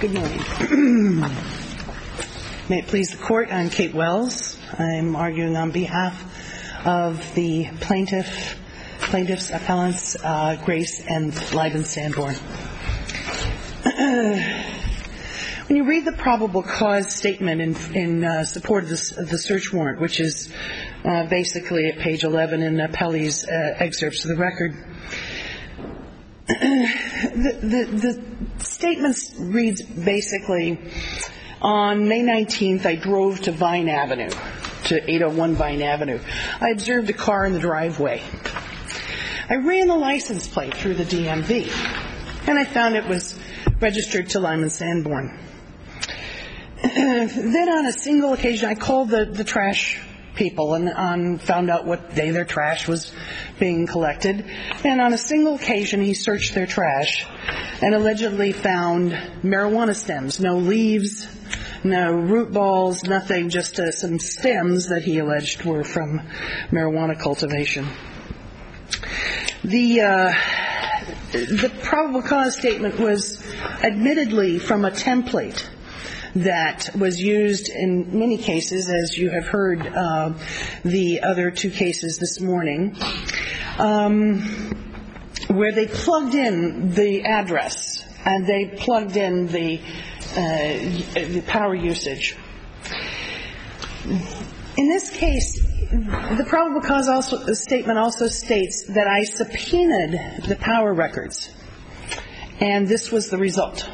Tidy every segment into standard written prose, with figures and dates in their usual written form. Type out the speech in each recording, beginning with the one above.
Good morning. May it please the Court, I'm Kate Wells. I'm arguing on behalf of the plaintiffs, appellants, Grace and Lyden Sanborn. When you read the probable cause statement in support of the search warrant, which is basically at page 11 in Pelley's excerpts of the record, the statement reads basically, on May 19th, I drove to Vine Avenue, to 801 Vine Avenue. I observed a car in the driveway. I ran the license plate through the DMV, and I found it was registered to Lyman Sanborn. Then on a single occasion, I called the trash people and found out what day their trash was being collected. And on a single occasion, he searched their trash and allegedly found marijuana stems, no leaves, no root balls, nothing, just some stems that he alleged were from marijuana cultivation. The probable cause statement was admittedly from a template that was used in many cases, as you have heard the other two cases this morning, where they plugged in the address and they plugged in the power usage. In this case, the probable cause statement also states that I subpoenaed the power records, and this was the result.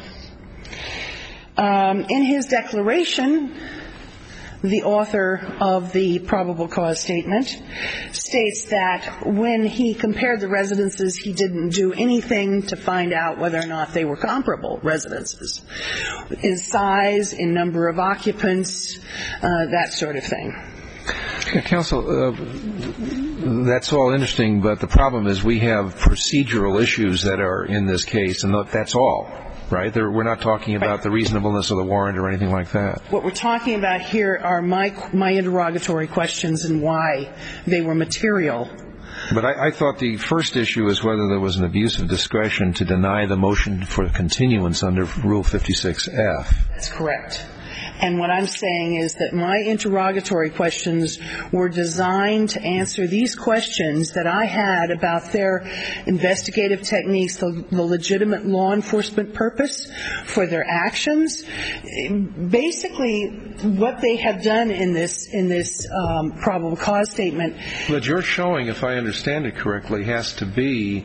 In his declaration, the author of the probable cause statement states that when he compared the residences, he didn't do anything to find out whether or not they were comparable residences, in size, in number of occupants, that sort of thing. Counsel, that's all interesting, but the problem is we have procedural issues that are in this case, and that's all. Right? We're not talking about the reasonableness of the warrant or anything like that. What we're talking about here are my interrogatory questions and why they were material. But I thought the first issue is whether there was an abuse of discretion to deny the motion for continuance under Rule 56F. That's correct. And what I'm saying is that my interrogatory questions were designed to answer these questions that I had about their investigative techniques, the legitimate law enforcement purpose for their actions. Basically, what they have done in this probable cause statement. But your showing, if I understand it correctly, has to be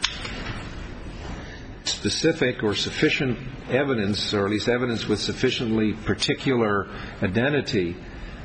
specific or sufficient evidence, or at least evidence with sufficiently particular identity,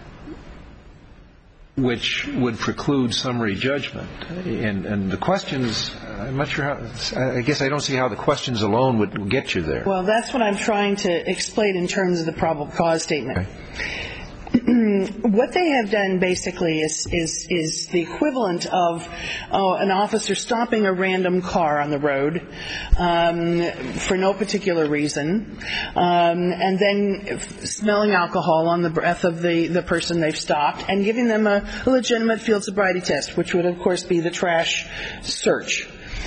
which would preclude summary judgment. And the questions, I'm not sure how, I guess I don't see how the questions alone would get you there. Well, that's what I'm trying to explain in terms of the probable cause statement. Okay. What they have done basically is the equivalent of an officer stopping a random car on the road for no particular reason, and then smelling alcohol on the breath of the person they've stopped and giving them a legitimate field sobriety test, which would, of course, be the trash search.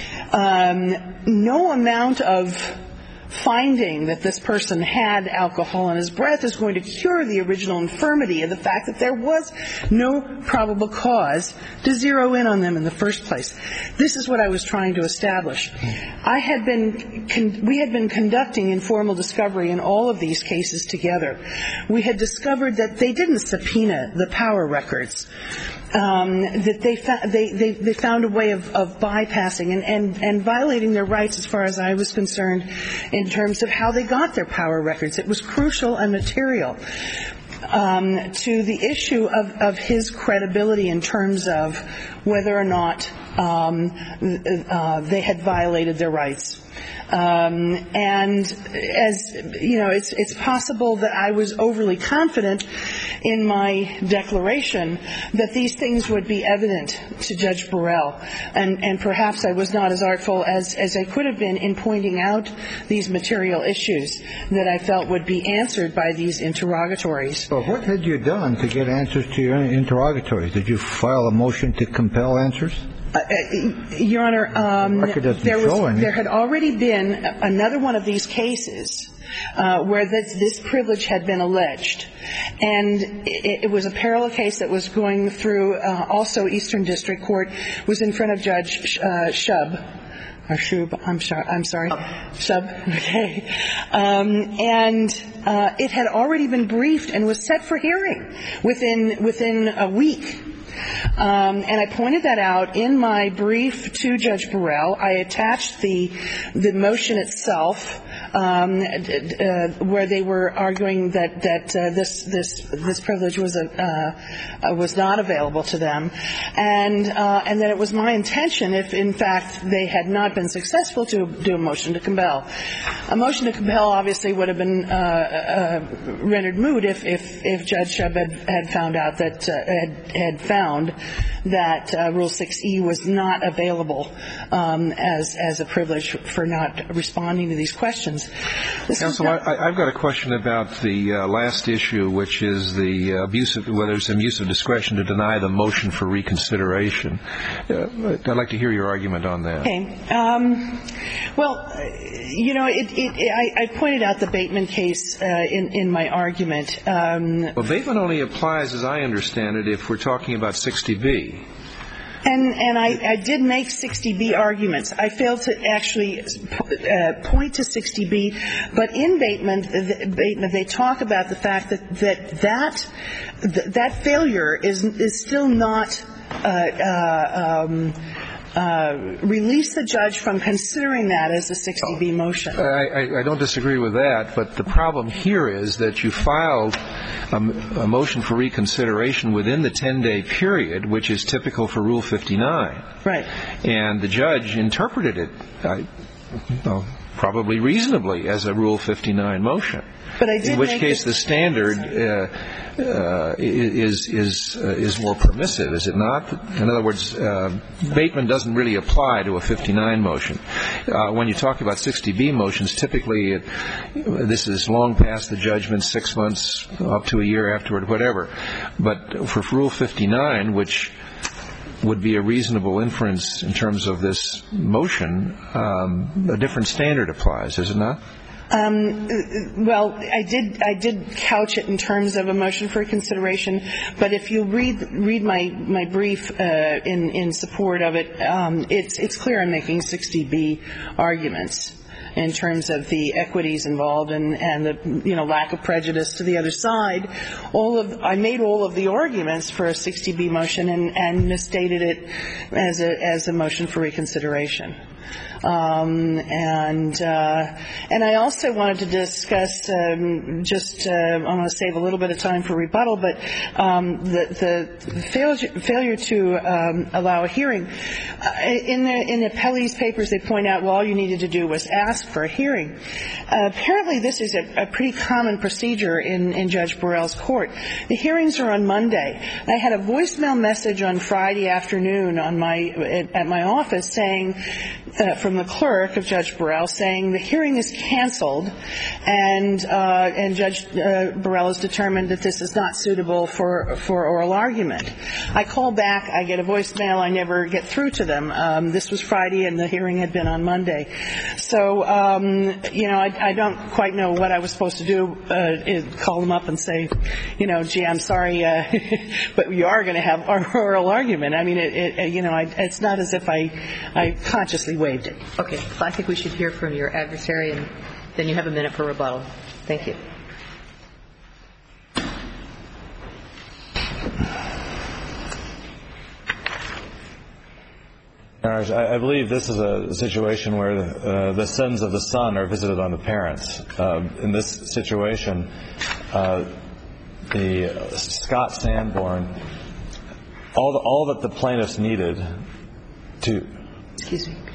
No amount of finding that this person had alcohol in his breath is going to cure the original infirmity of the fact that there was no probable cause to zero in on them in the first place. This is what I was trying to establish. We had been conducting informal discovery in all of these cases together. We had discovered that they didn't subpoena the power records. That they found a way of bypassing and violating their rights, as far as I was concerned, in terms of how they got their power records. It was crucial and material to the issue of his credibility in terms of whether or not they had violated their rights. And as you know, it's possible that I was overly confident in my declaration that these things would be evident to Judge Burrell, and perhaps I was not as artful as I could have been in pointing out these material issues that I felt would be answered by these interrogatories. Well, what had you done to get answers to your interrogatories? Did you file a motion to compel answers? Your Honor, there had already been another one of these cases where this privilege had been alleged. And it was a parallel case that was going through also Eastern District Court, was in front of Judge Shub. Or Shub, I'm sorry. Shub, okay. And it had already been briefed and was set for hearing within a week. And I pointed that out in my brief to Judge Burrell. I attached the motion itself, where they were arguing that this privilege was not available to them, and that it was my intention, if in fact they had not been successful, to do a motion to compel. A motion to compel obviously would have been rendered moot if Judge Shub had found out that had found that Rule 6E was not available as a privilege for not responding to these questions. Counsel, I've got a question about the last issue, which is whether it's an abuse of discretion to deny the motion for reconsideration. I'd like to hear your argument on that. Okay. Well, I pointed out the Bateman case in my argument. Well, Bateman only applies, as I understand it, if we're talking about 60B. And I did make 60B arguments. I failed to actually point to 60B, but in Bateman they talk about the fact that failure is still not release the judge from considering that as a 60B motion. I don't disagree with that, but the problem here is that you filed a motion for reconsideration within the 10-day period, which is typical for Rule 59. Right. And the judge interpreted it, probably reasonably, as a Rule 59 motion. But I did in which case the standard is more permissive, is it not? In other words, Bateman doesn't really apply to a 59 motion. When you talk about 60B motions, typically this is long past the judgment, 6 months up to a year afterward, whatever. But for Rule 59, which would be a reasonable inference in terms of this motion, a different standard applies, is it not? Well, I did couch it in terms of a motion for reconsideration, but if you read my brief in support of it, it's clear I'm making 60B arguments in terms of the equities involved and the lack of prejudice to the other side. I made all of the arguments for a 60B motion and misstated it as a motion for reconsideration. And I also wanted to discuss I'm going to save a little bit of time for rebuttal, but the failure to allow a hearing. In the appellee's papers, they point out, well, all you needed to do was ask for a hearing. Apparently, this is a pretty common procedure in Judge Burrell's court. The hearings are on Monday. I had a voicemail message on Friday afternoon at my office saying, from the clerk of Judge Burrell, saying the hearing is canceled, and Judge Burrell has determined that this is not suitable for oral argument. I call back, I get a voicemail, I never get through to them. This was Friday, and the hearing had been on Monday. So, I don't quite know what I was supposed to do, call them up and say, gee, I'm sorry, but we are going to have our oral argument. I mean, it's not as if I consciously waived it. Okay. I think we should hear from your adversary, and then you have a minute for rebuttal. Thank you. I believe this is a situation where the sins of the son are visited on the parents. In this situation, the Scott Sanborn, all that the plaintiffs needed to... Excuse me.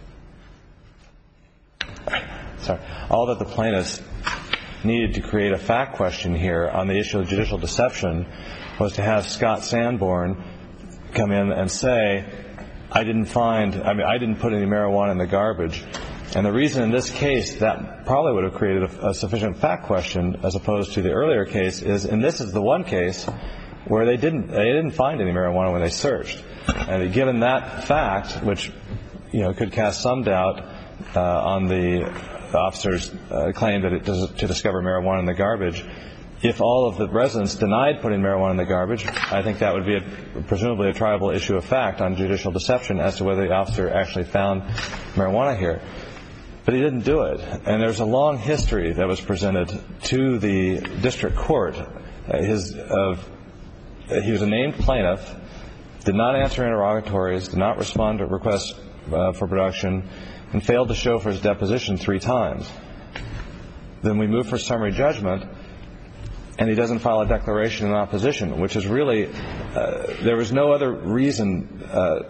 Sorry. All that the plaintiffs needed to create a fact question here on the issue of judicial deception was to have Scott Sanborn come in and say, I didn't put any marijuana in the garbage. And the reason in this case that probably would have created a sufficient fact question as opposed to the earlier case is, and this is the one case where they didn't find any marijuana when they searched. And given that fact, which could cast some doubt on the officers claimed to discover marijuana in the garbage. If all of the residents denied putting marijuana in the garbage, I think that would be presumably a triable issue of fact on judicial deception as to whether the officer actually found marijuana here. But he didn't do it. And there's a long history that was presented to the district court. He was a named plaintiff, did not answer interrogatories, did not respond to requests for production, and failed to show for his deposition 3 times. Then we move for summary judgment, and he doesn't file a declaration in opposition, which is really, there was no other reason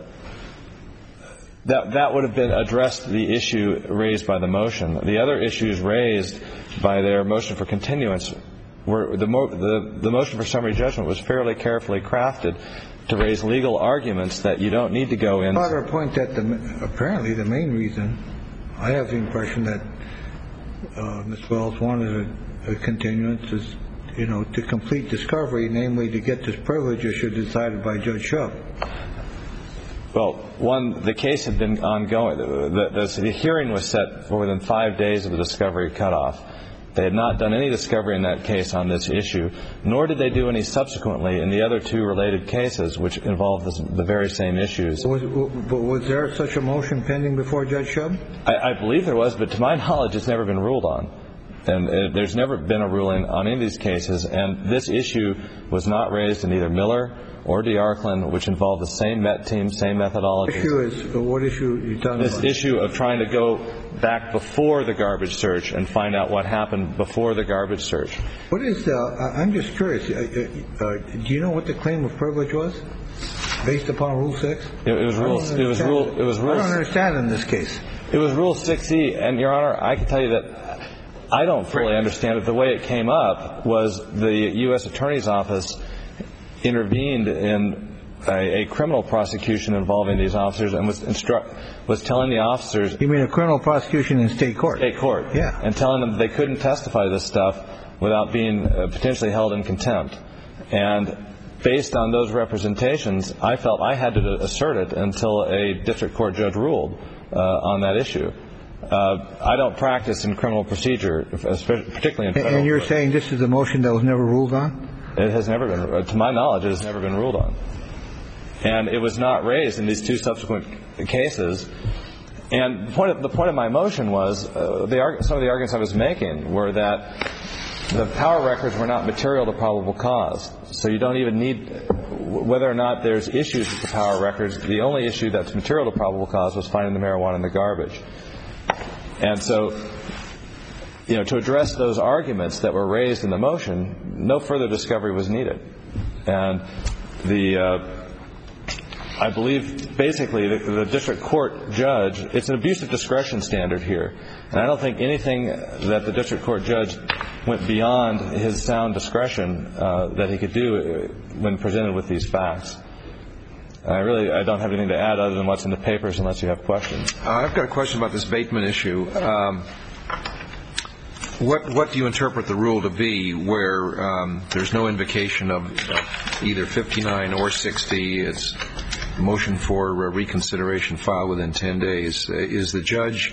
that would have been addressed the issue raised by the motion. The other issues raised by their motion for continuance were the motion for summary judgment was fairly carefully crafted to raise legal arguments that you don't need to go in. Father, point that apparently the main reason, I have the impression that Ms. Wells wanted a continuance is, to complete discovery, namely to get this privilege issue decided by Judge Shub. Well, one, the case had been ongoing. The hearing was set for within 5 days of the discovery cutoff. They had not done any discovery in that case on this issue, nor did they do any subsequently in the other 2 related cases, which involved the very same issues. But was there such a motion pending before Judge Shub? I believe there was, but to my knowledge, it's never been ruled on. And there's never been a ruling on any of these cases. And this issue was not raised in either Miller or DeArklin, which involved the same MET team, same methodology. What issue are you talking about? This issue of trying to go back before the garbage search and find out what happened before the garbage search. What is I'm just curious. Do you know what the claim of privilege was based upon Rule 6? It was Rule. I don't understand in this case. It was Rule 6E, and Your Honor, I can tell you that I don't fully understand it. The way it came up was the U.S. Attorney's Office intervened in a criminal prosecution involving these officers and was telling the officers. You mean a criminal prosecution in state court? State court. Yeah. And telling them they couldn't testify to this stuff without being potentially held in contempt. And based on those representations, I felt I had to assert it until a district court judge ruled on that issue. I don't practice in criminal procedure, particularly in federal. And you're saying this is a motion that was never ruled on? It has never been. To my knowledge, it has never been ruled on. And it was not raised in these 2 subsequent cases. And the point of my motion was some of the arguments I was making were that the power records were not material to probable cause. So you don't even need, whether or not there's issues with the power records, the only issue that's material to probable cause was finding the marijuana in the garbage. And so, to address those arguments that were raised in the motion, no further discovery was needed. And I believe basically the district court judge, it's an abuse of discretion standard here. And I don't think anything that the district court judge went beyond his sound discretion that he could do when presented with these facts. I don't have anything to add other than what's in the papers unless you have questions. I've got a question about this Bateman issue. What do you interpret the rule to be where there's no invocation of either 59 or 60? It's motion for reconsideration filed within 10 days. Does the judge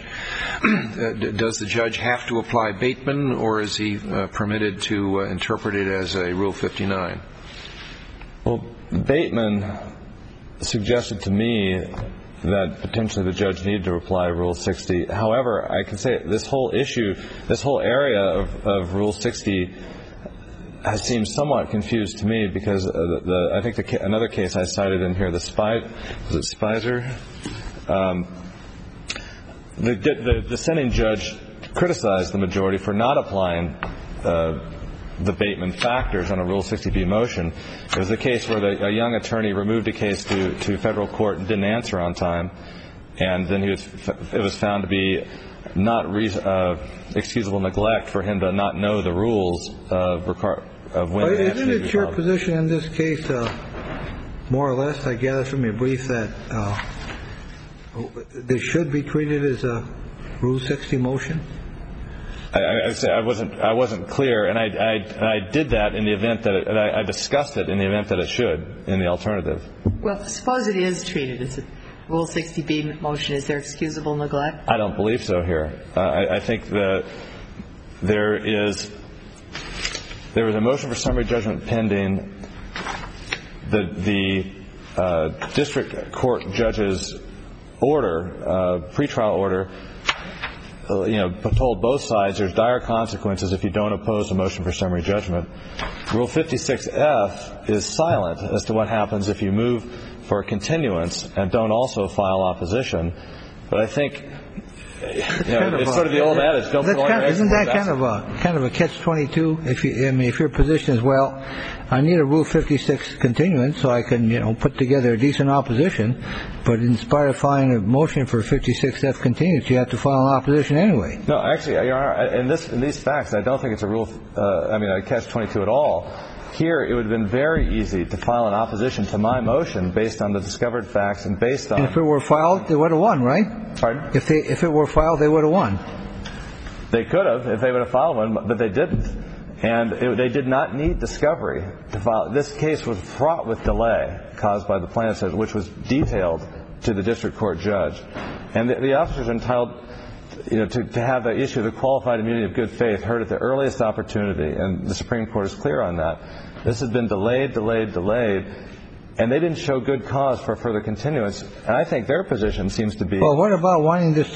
have to apply Bateman, or is he permitted to interpret it as a Rule 59? Well, Bateman suggested to me that potentially the judge needed to apply Rule 60. However, I can say this whole issue, this whole area of Rule 60 has seemed somewhat confused to me because I think another case I cited in here, Spicer? The dissenting judge criticized the majority for not applying the Bateman factors on a Rule 60B motion. It was a case where a young attorney removed a case to federal court and didn't answer on time, and then it was found to be not excusable neglect for him to not know the rules of when to Isn't it your position in this case, more or less, I gather from your brief, that this should be treated as a Rule 60 motion? I wasn't clear, and I did that in the event that I discussed it in the event that it should in the alternative. Well, suppose it is treated as Rule 60B motion, is there excusable neglect? I don't believe so here. I think that there was a motion for summary judgment pending. The district court judge's order, pretrial order, told both sides there's dire consequences if you don't oppose a motion for summary judgment. Rule 56F is silent as to what happens if you move for a continuance and don't also file opposition. But I think it's sort of the old adage. Isn't that kind of a catch-22? If your position is, well, I need a Rule 56 continuance so I can put together a decent opposition, but in spite of filing a motion for 56F continuance, you have to file an opposition anyway. No, actually, Your Honor, in these facts, I don't think it's a catch-22 at all. Here, it would have been very easy to file an opposition to my motion based on the discovered facts and based on... If it were filed, they would have won, right? Pardon? If it were filed, they would have won. They could have if they would have filed one, but they didn't. And they did not need discovery to file. This case was fraught with delay caused by the plaintiffs, which was detailed to the district court judge. And the officers are entitled to have the issue of the qualified immunity of good faith heard at the earliest opportunity, and the Supreme Court is clear on that. This has been delayed, and they didn't show good cause for further continuance. And I think their position seems to be... Well, what about wanting this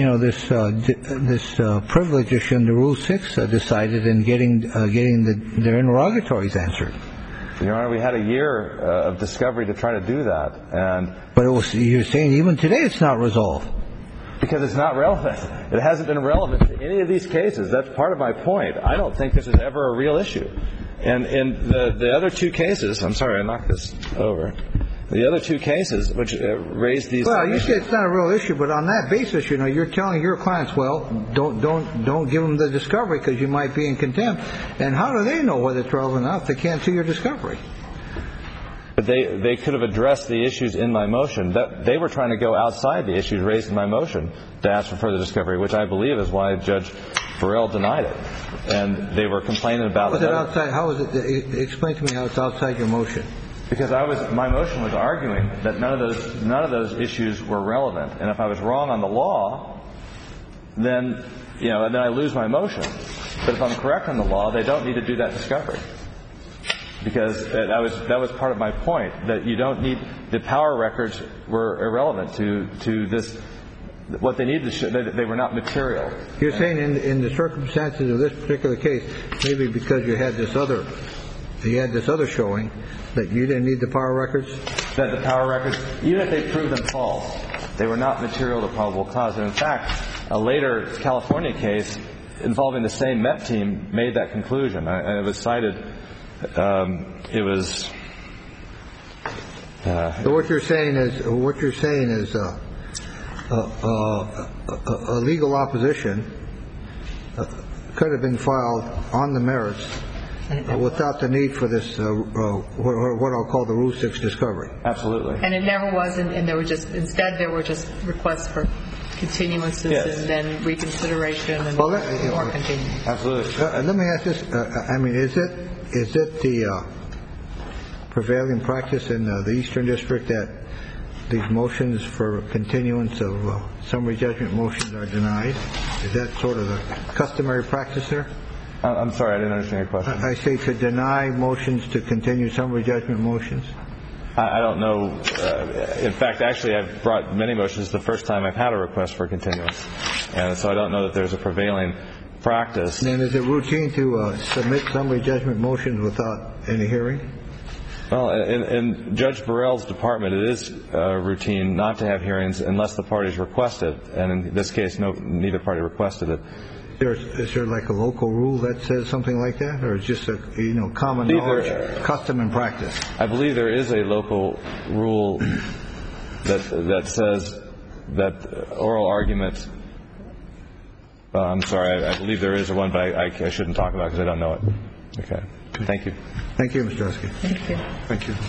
privilege issue under Rule 6 decided and getting their interrogatories answered? Your Honor, we had a year of discovery to try to do that, But you're saying even today it's not resolved. Because it's not relevant. It hasn't been relevant to any of these cases. That's part of my point. I don't think this is ever a real issue. And in the other two cases, I'm sorry, I knocked this over. The other two cases which raised these... Well, you say it's not a real issue, but on that basis, you're telling your clients, well, don't give them the discovery because you might be in contempt. And how do they know whether it's relevant or not if they can't see your discovery? But they could have addressed the issues in my motion. They were trying to go outside the issues raised in my motion to ask for further discovery, which I believe is why Judge Burrell denied it. And they were complaining about... Was it outside? How was it? Explain to me how it's outside your motion. Because my motion was arguing that none of those issues were relevant, and if I was wrong on the law, then I lose my motion. But if I'm correct on the law, they don't need to do that discovery. Because that was part of my point, that you don't need... The power records were irrelevant to this. What they needed to show, they were not material. You're saying in the circumstances of this particular case, maybe because you had this other showing, that you didn't need the power records? That the power records, even if they proved them false, they were not material to probable cause. And in fact, a later California case involving the same MET team made that conclusion. And it was cited... So what you're saying is a legal opposition could have been filed on the merits without the need for this what I'll call the Rule 6 discovery. Absolutely. And it never was, and there were just requests for continuances, yes, and then reconsideration and more continuance. Absolutely. Let me ask this: is it the prevailing practice in the Eastern District that these motions for continuance of summary judgment motions are denied? Is that sort of the customary practice there? I'm sorry, I didn't understand your question. I say to deny motions to continue summary judgment motions. I don't know. In fact, actually, I've brought many motions the first time I've had a request for continuance, and so I don't know that there's a prevailing practice. And is it routine to submit summary judgment motions without any hearing? Well, in Judge Burrell's department, it is routine not to have hearings unless the parties request it, and in this case, neither party requested it. Is there like a local rule that says something like that, or is it just a common knowledge, custom and practice? I believe there is a local rule that says that oral arguments. I'm sorry, I believe there is one, but I shouldn't talk about it because I don't know it. Okay. Thank you. Thank you, Mr. Husky. Thank you. Thank you.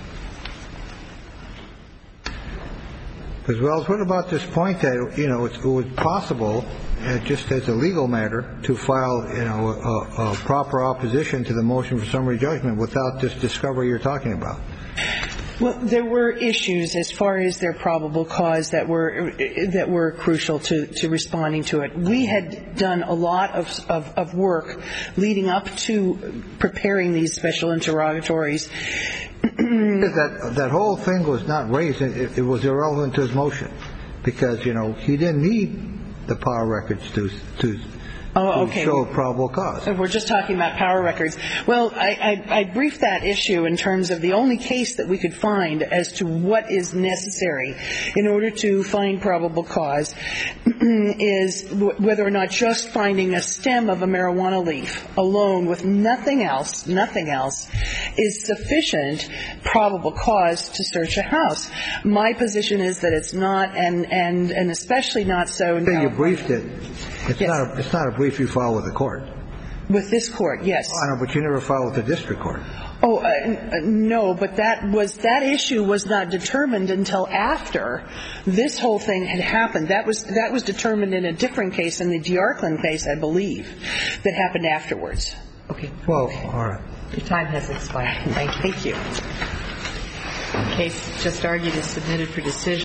Ms. Wells, what about this point that it was possible, just as a legal matter, to file a proper opposition to the motion for summary judgment without this discovery you're talking about? Well, there were issues as far as their probable cause that were crucial to responding to it. We had done a lot of work leading up to preparing these special interrogatories. That whole thing was not raised. It was irrelevant to his motion because, he didn't need the power records to show probable cause. We're just talking about power records. Well, I briefed that issue in terms of the only case that we could find as to what is necessary in order to find probable cause is whether or not just finding a stem of a marijuana leaf alone with nothing else is sufficient probable cause to search a house. My position is that it's not, and especially not so in California. You briefed it. It's not a brief you file with the court. With this court, yes. Oh, no, but you never filed with the district court. Oh, no, but that issue was not determined until after this whole thing had happened. That was determined in a different case, in the D'Arclin case, I believe, that happened afterwards. Okay. Well, all right. Your time has expired. Thank you. Thank you. The case just argued is submitted for decision.